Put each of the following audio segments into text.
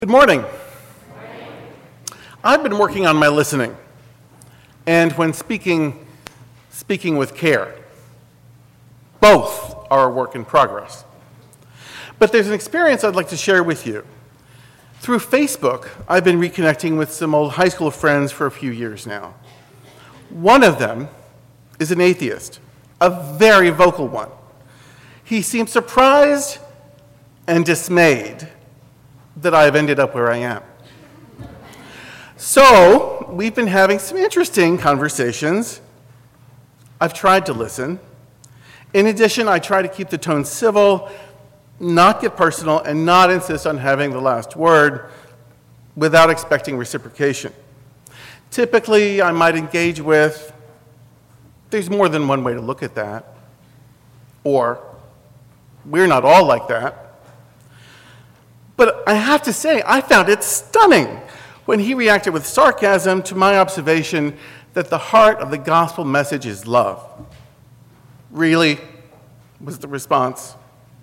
Good morning. I've been working on my listening, and when speaking with care. Both are a work in progress. But there's an experience I'd like to share with you. Through Facebook, I've been reconnecting with some old high school friends for a few years now. One of them is an atheist, a very vocal one. He seems surprised and dismayed that I've ended up where I am. So, we've been having some interesting conversations. I've tried to listen. In addition, I try to keep the tone civil, not get personal, and not insist on having the last word without expecting reciprocation. Typically, I might engage with, there's more than one way to look at that, or we're not all like that. But I have to say, I found it stunning when he reacted with sarcasm to my observation that the heart of the gospel message is love. Really? Was the response.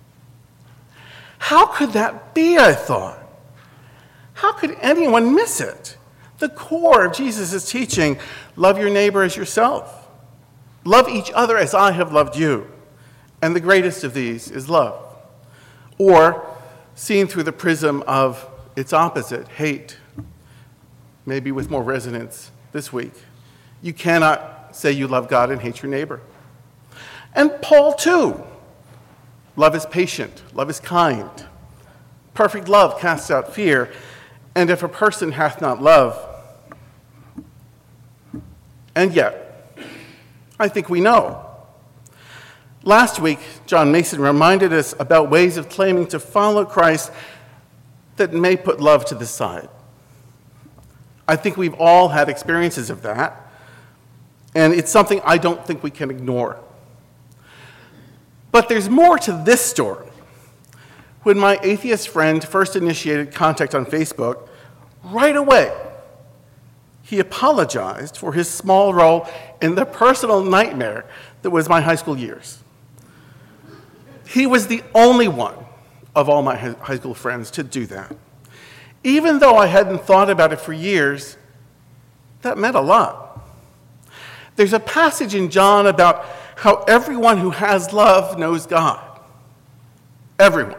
How could that be, I thought? How could anyone miss it? The core of Jesus' teaching, love your neighbor as yourself. Love each other as I have loved you. And the greatest of these is love. Or, seen through the prism of its opposite, hate, maybe with more resonance this week. You cannot say you love God and hate your neighbor. And Paul, too. Love is patient. Love is kind. Perfect love casts out fear. And if a person hath not love, and yet, I think we know. Last week, John Mason reminded us about ways of claiming to follow Christ that may put love to the side. I think we've all had experiences of that, and it's something I don't think we can ignore. But there's more to this story. When my atheist friend first initiated contact on Facebook, right away, he apologized for his small role in the personal nightmare that was my high school years. He was the only one of all my high school friends to do that. Even though I hadn't thought about it for years, that meant a lot. There's a passage in John about how everyone who has love knows God. Everyone.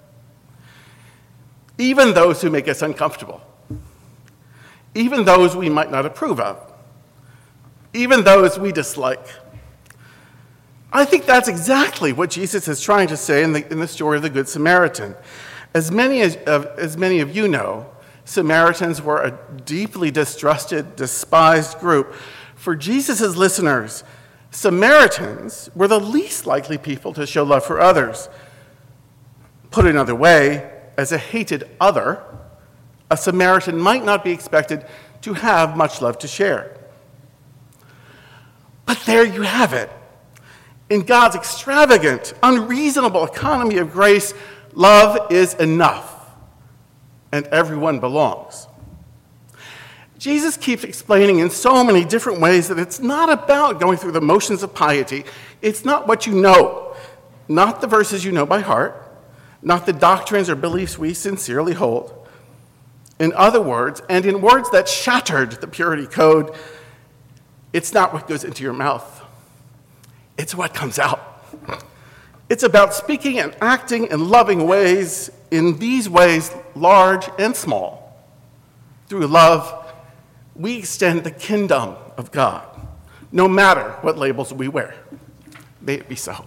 Even those who make us uncomfortable. Even those we might not approve of. Even those we dislike. I think that's exactly what Jesus is trying to say in the story of the Good Samaritan. As many of you know, Samaritans were a deeply distrusted, despised group. For Jesus' listeners, Samaritans were the least likely people to show love for others. Put another way, as a hated other, a Samaritan might not be expected to have much love to share. But there you have it. In God's extravagant, unreasonable economy of grace, love is enough, and everyone belongs. Jesus keeps explaining in so many different ways that it's not about going through the motions of piety. It's not what you know, not the verses you know by heart, not the doctrines or beliefs we sincerely hold. In other words, and in words that shattered the purity code, it's not what goes into your mouth. It's what comes out. It's about speaking and acting in loving ways, in these ways, large and small. Through love, we extend the kingdom of God, no matter what labels we wear. May it be so.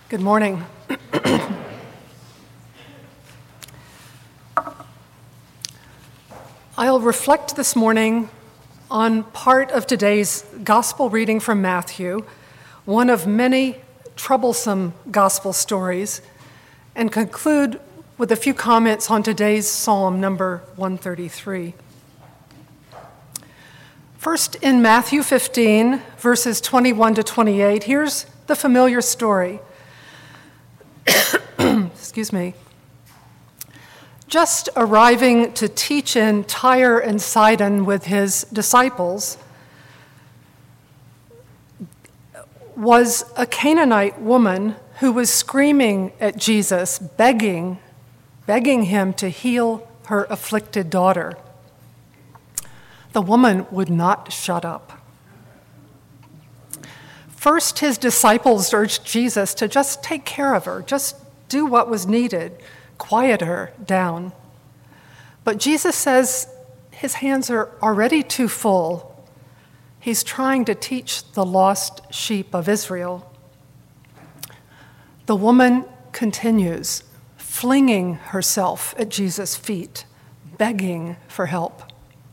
Good morning. I'll reflect this morning on part of today's gospel reading from Matthew, one of many troublesome gospel stories, and conclude with a few comments on today's Psalm number 133. First, in Matthew 15, verses 21 to 28, here's the familiar story. Excuse me. Just arriving to teach in Tyre and Sidon with his disciples was a Canaanite woman who was screaming at Jesus, begging him to heal her afflicted daughter. The woman would not shut up. First, his disciples urged Jesus to just take care of her, just do what was needed, quiet her down. But Jesus says his hands are already too full. He's trying to teach the lost sheep of Israel. The woman continues, flinging herself at Jesus' feet, begging for help.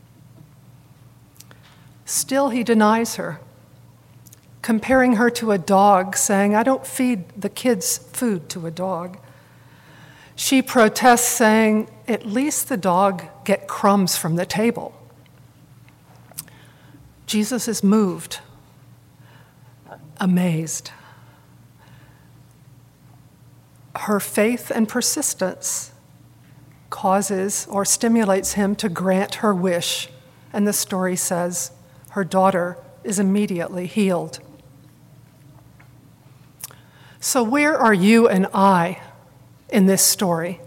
Still, he denies her, comparing her to a dog, saying, "I don't feed the kids food to a dog." She protests, saying, "At least the dog get crumbs from the table." Jesus is moved, amazed. Her faith and persistence causes or stimulates him to grant her wish, and the story says her daughter is immediately healed. So where are you and I in this story?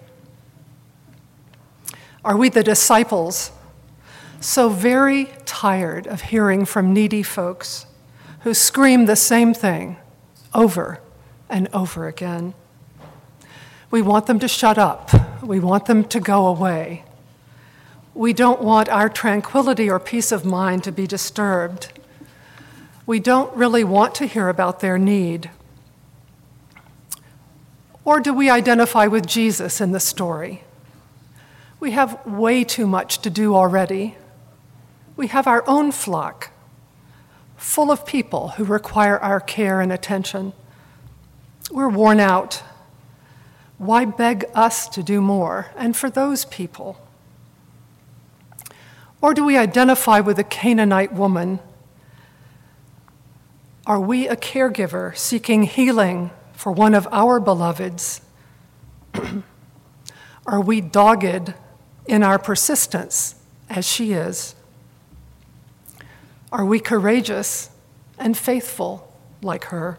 Are we the disciples, so very tired of hearing from needy folks who scream the same thing over and over again? We want them to shut up. We want them to go away. We don't want our tranquility or peace of mind to be disturbed. We don't really want to hear about their need. Or do we identify with Jesus in the story? We have way too much to do already. We have our own flock, full of people who require our care and attention. We're worn out. Why beg us to do more, and for those people? Or do we identify with the Canaanite woman? Are we a caregiver seeking healing for one of our beloveds? Are we dogged in our persistence as she is? Are we courageous and faithful like her?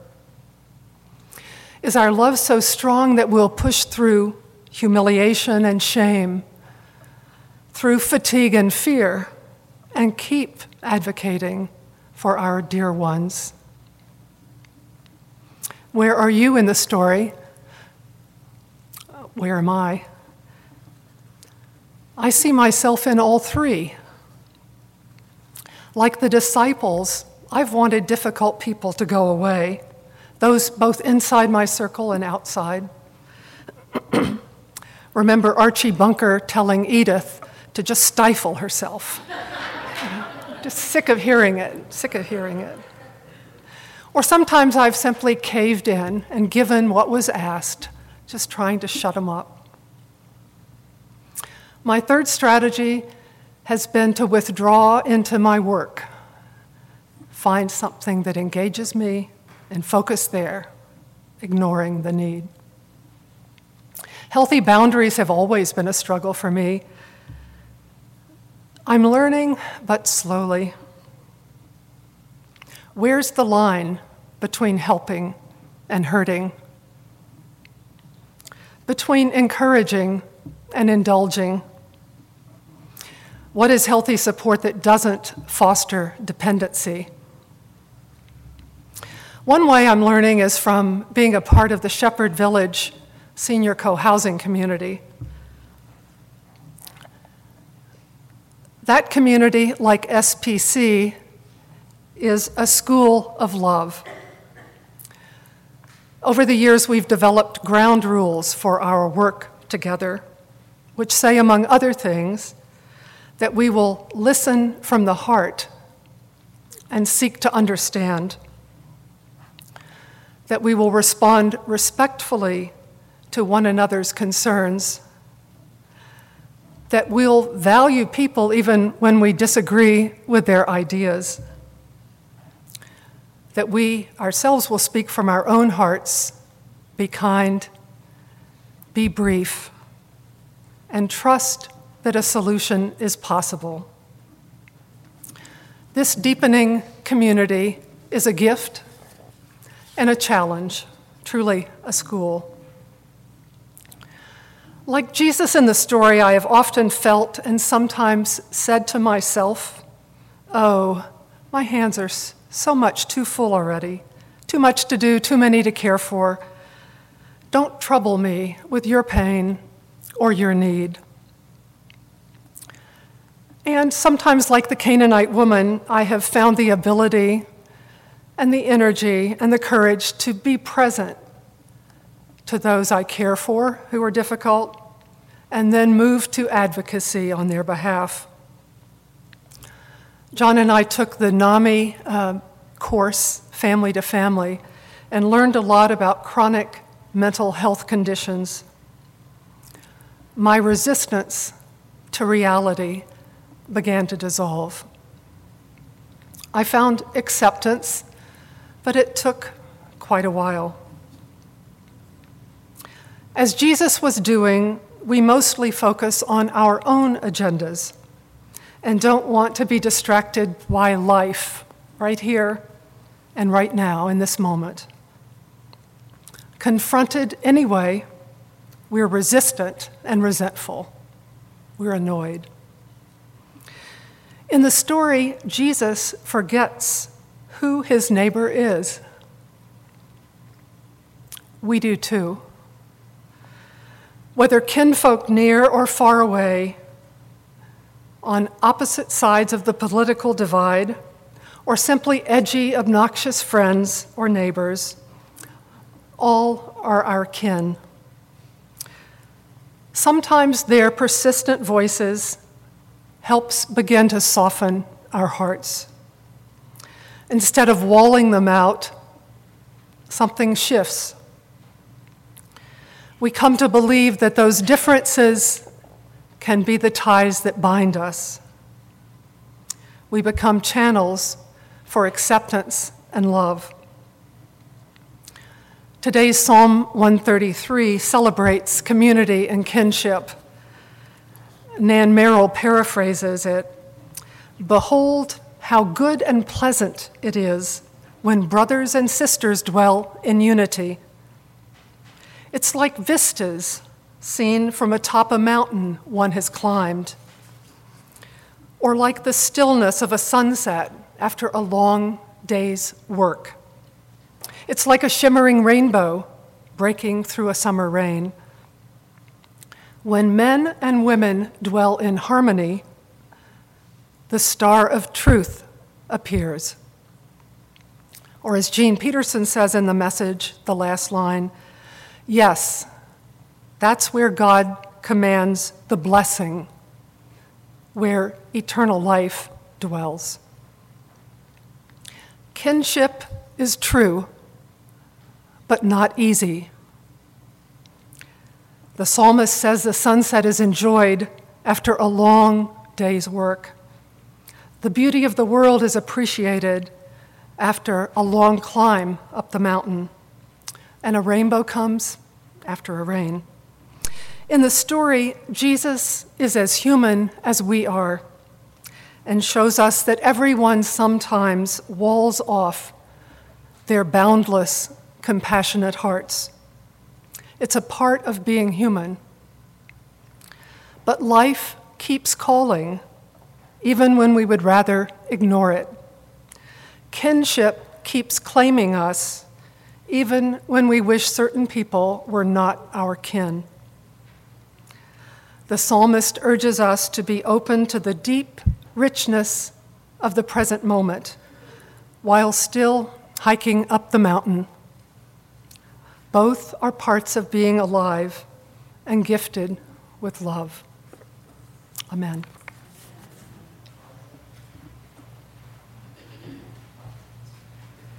Is our love so strong that we'll push through humiliation and shame, through fatigue and fear, and keep advocating for our dear ones? Where are you in the story? Where am I? I see myself in all three. Like the disciples, I've wanted difficult people to go away, those both inside my circle and outside. Remember Archie Bunker telling Edith to just stifle herself. Just sick of hearing it. Or sometimes I've simply caved in and given what was asked, just trying to shut them up. My third strategy has been to withdraw into my work, find something that engages me, and focus there, ignoring the need. Healthy boundaries have always been a struggle for me. I'm learning, but slowly. Where's the line between helping and hurting? Between encouraging and indulging? What is healthy support that doesn't foster dependency? One way I'm learning is from being a part of the Shepherd Village senior co-housing community. That community, like SPC, is a school of love. Over the years, we've developed ground rules for our work together, which say, among other things, that we will listen from the heart and seek to understand, that we will respond respectfully to one another's concerns, that we'll value people even when we disagree with their ideas, that we ourselves will speak from our own hearts, be kind, be brief, and trust that a solution is possible. This deepening community is a gift and a challenge, truly a school. Like Jesus in the story, I have often felt and sometimes said to myself, oh, my hands are so much too full already, too much to do, too many to care for. Don't trouble me with your pain or your need. And sometimes, like the Canaanite woman, I have found the ability and the energy and the courage to be present to those I care for who are difficult, and then move to advocacy on their behalf. John and I took the NAMI course, Family to Family, and learned a lot about chronic mental health conditions. My resistance to reality began to dissolve. I found acceptance, but it took quite a while. As Jesus was doing, we mostly focus on our own agendas and don't want to be distracted by life right here and right now in this moment. Confronted anyway, we're resistant and resentful. We're annoyed. In the story, Jesus forgets who his neighbor is. We do too. Whether kinfolk near or far away, on opposite sides of the political divide, or simply edgy, obnoxious friends or neighbors, all are our kin. Sometimes their persistent voices helps begin to soften our hearts. Instead of walling them out, something shifts. We come to believe that those differences can be the ties that bind us. We become channels for acceptance and love. Today's Psalm 133 celebrates community and kinship. Nan Merrill paraphrases it, "Behold how good and pleasant it is when brothers and sisters dwell in unity. It's like vistas seen from atop a mountain one has climbed, or like the stillness of a sunset after a long day's work. It's like a shimmering rainbow breaking through a summer rain. When men and women dwell in harmony, the star of truth appears." Or as Gene Peterson says in The Message, the last line, "Yes, that's where God commands the blessing, where eternal life dwells." Kinship is true, but not easy. The psalmist says the sunset is enjoyed after a long day's work. The beauty of the world is appreciated after a long climb up the mountain, and a rainbow comes after a rain. In the story, Jesus is as human as we are and shows us that everyone sometimes walls off their boundless, compassionate hearts. It's a part of being human. But life keeps calling, even when we would rather ignore it. Kinship keeps claiming us, even when we wish certain people were not our kin. The psalmist urges us to be open to the deep richness of the present moment while still hiking up the mountain. Both are parts of being alive and gifted with love. Amen.